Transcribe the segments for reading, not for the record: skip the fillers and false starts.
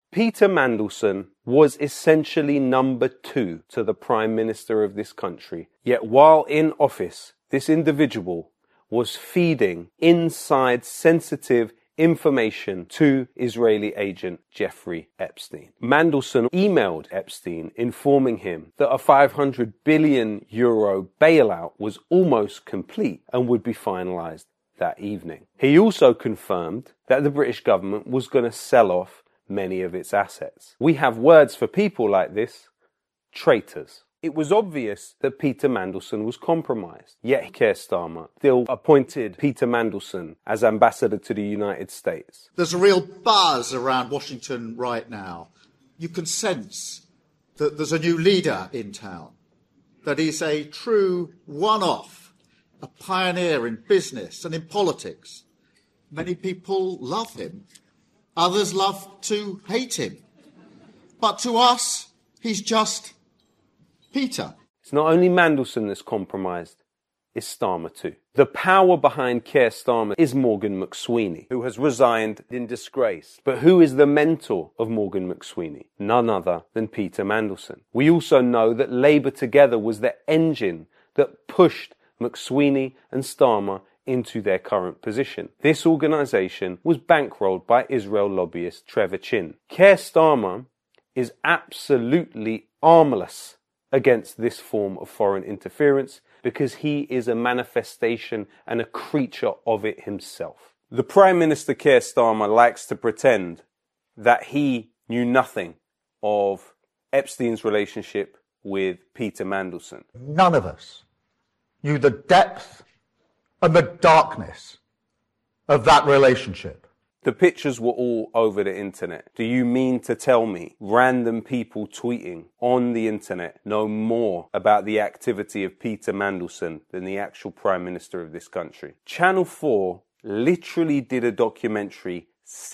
Peter Mandelson was essentially number 2 to the Prime Minister of this country. Yet while in office, this individual was feeding inside sensitive information to Israeli agent Jeffrey Epstein. Mandelson emailed Epstein informing him that a €500 billion bailout was almost complete and would be finalised that evening. He also confirmed that the British government was going to sell off many of its assets. We have words for people like this: traitors. It was obvious that Peter Mandelson was compromised, yet Keir Starmer still appointed Peter Mandelson as ambassador to the United States. There's a real buzz around Washington right now. You can sense that there's a new leader in town, that he's a true one-off, a pioneer in business and in politics. Many people love him. Others love to hate him. But to us, he's just Peter. It's not only Mandelson that's compromised, it's Starmer too. The power behind Keir Starmer is Morgan McSweeney, who has resigned in disgrace. But who is the mentor of Morgan McSweeney? None other than Peter Mandelson. We also know that Labour Together was the engine that pushed McSweeney and Starmer into their current position. This organisation was bankrolled by Israel lobbyist Trevor Chin. Keir Starmer is absolutely armless against this form of foreign interference because he is a manifestation and a creature of it himself. The Prime Minister Keir Starmer likes to pretend that he knew nothing of Epstein's relationship with Peter Mandelson. None of us knew the depth and the darkness of that relationship. The pictures were all over the internet. Do you mean to tell me random people tweeting on the internet know more about the activity of Peter Mandelson than the actual Prime Minister of this country? Channel 4 literally did a documentary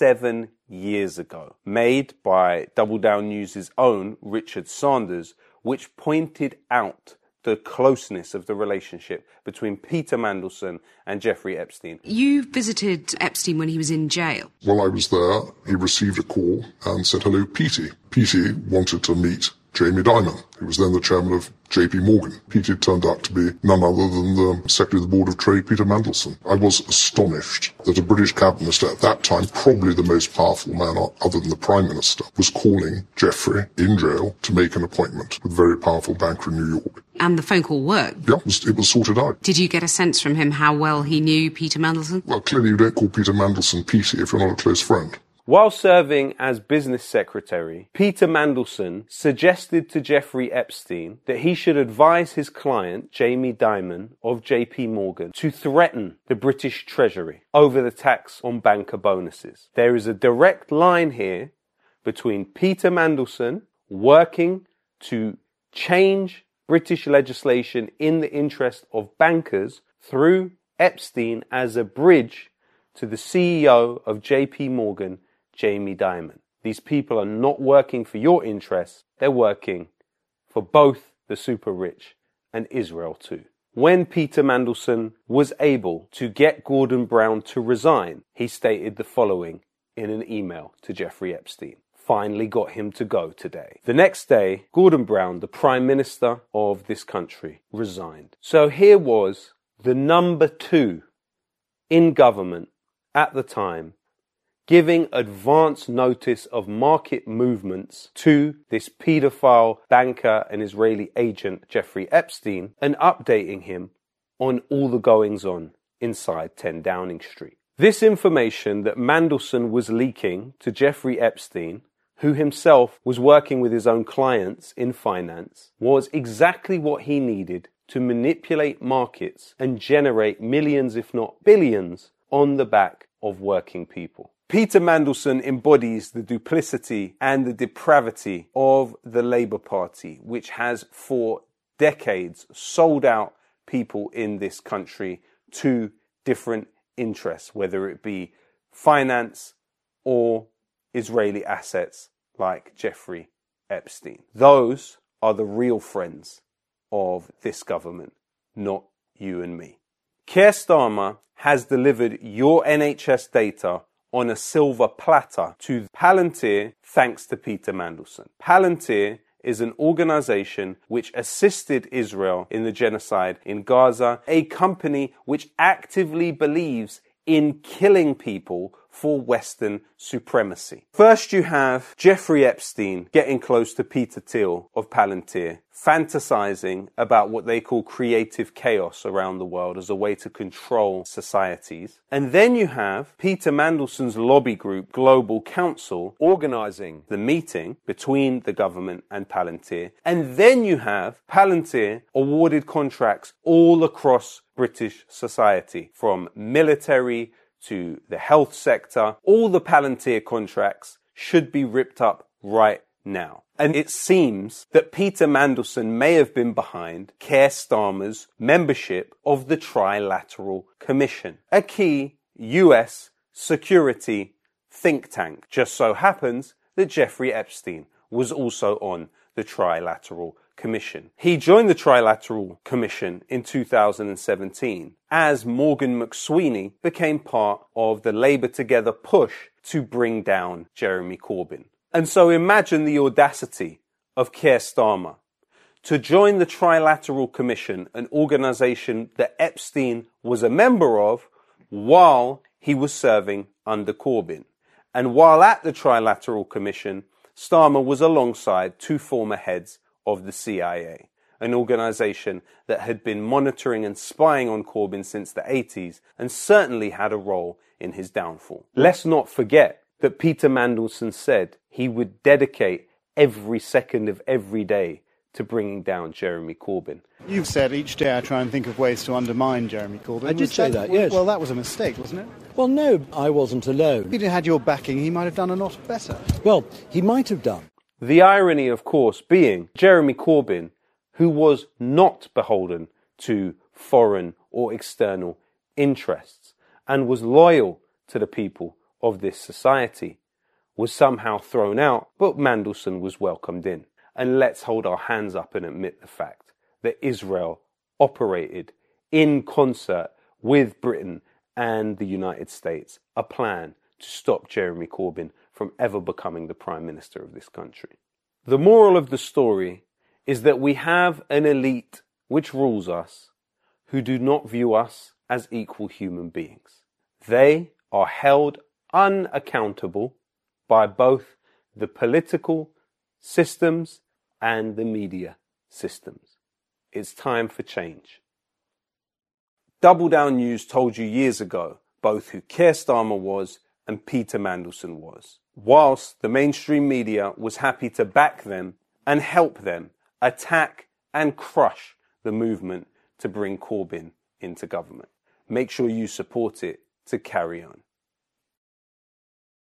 7 years ago, made by Double Down News' own Richard Sanders, which pointed out the closeness of the relationship between Peter Mandelson and Jeffrey Epstein. You visited Epstein when he was in jail. While I was there, he received a call and said, "Hello, Petey." Petey wanted to meet Jamie Dimon, who was then the chairman of JP Morgan. Petey turned out to be none other than the Secretary of the Board of Trade, Peter Mandelson. I was astonished that a British cabinet minister at that time, probably the most powerful man other than the Prime Minister, was calling Jeffrey in jail to make an appointment with a very powerful banker in New York. And the phone call worked? Yeah, it was sorted out. Did you get a sense from him how well he knew Peter Mandelson? Well, clearly you don't call Peter Mandelson Petey if you're not a close friend. While serving as business secretary, Peter Mandelson suggested to Jeffrey Epstein that he should advise his client, Jamie Dimon of JP Morgan, to threaten the British Treasury over the tax on banker bonuses. There is a direct line here between Peter Mandelson working to change British legislation in the interest of bankers through Epstein as a bridge to the CEO of JP Morgan, Jamie Dimon. These people are not working for your interests, they're working for both the super rich and Israel too. When Peter Mandelson was able to get Gordon Brown to resign, he stated the following in an email to Jeffrey Epstein. Finally got him to go today. The next day, Gordon Brown, the Prime Minister of this country, resigned. So here was the number 2 in government at the time, giving advance notice of market movements to this paedophile banker and Israeli agent Jeffrey Epstein and updating him on all the goings-on inside 10 Downing Street. This information that Mandelson was leaking to Jeffrey Epstein, who himself was working with his own clients in finance, was exactly what he needed to manipulate markets and generate millions, if not billions, on the back of working people. Peter Mandelson embodies the duplicity and the depravity of the Labour Party, which has for decades sold out people in this country to different interests, whether it be finance or Israeli assets like Jeffrey Epstein. Those are the real friends of this government, not you and me. Keir Starmer has delivered your NHS data on a silver platter to Palantir thanks to Peter Mandelson. Palantir is an organization which assisted Israel in the genocide in Gaza, a company which actively believes in killing people for Western supremacy. First you have Jeffrey Epstein getting close to Peter Thiel of Palantir, fantasizing about what they call creative chaos around the world as a way to control societies. And then you have Peter Mandelson's lobby group, Global Council, organizing the meeting between the government and Palantir. And then you have Palantir awarded contracts all across British society, from military to the health sector. All the Palantir contracts should be ripped up right now. And it seems that Peter Mandelson may have been behind Keir Starmer's membership of the Trilateral Commission, a key US security think tank. Just so happens that Jeffrey Epstein was also on the Trilateral Commission. He joined the Trilateral Commission in 2017 as Morgan McSweeney became part of the Labour Together push to bring down Jeremy Corbyn. And so imagine the audacity of Keir Starmer to join the Trilateral Commission, an organisation that Epstein was a member of while he was serving under Corbyn. And while at the Trilateral Commission, Starmer was alongside two former heads of the CIA, an organisation that had been monitoring and spying on Corbyn since the 80s and certainly had a role in his downfall. Let's not forget that Peter Mandelson said he would dedicate every second of every day to bringing down Jeremy Corbyn. You've said each day I try and think of ways to undermine Jeremy Corbyn. I did say that, yes. Well, that was a mistake, wasn't it? Well, no, I wasn't alone. If he'd had your backing, he might have done a lot better. Well, he might have done. The irony, of course, being Jeremy Corbyn, who was not beholden to foreign or external interests and was loyal to the people of this society, was somehow thrown out, but Mandelson was welcomed in. And let's hold our hands up and admit the fact that Israel operated in concert with Britain and the United States a plan to stop Jeremy Corbyn from ever becoming the Prime Minister of this country. The moral of the story is that we have an elite which rules us who do not view us as equal human beings. They are held unaccountable by both the political systems and the media systems. It's time for change. Double Down News told you years ago both who Keir Starmer was and Peter Mandelson was, whilst the mainstream media was happy to back them and help them attack and crush the movement to bring Corbyn into government. Make sure you support it to carry on.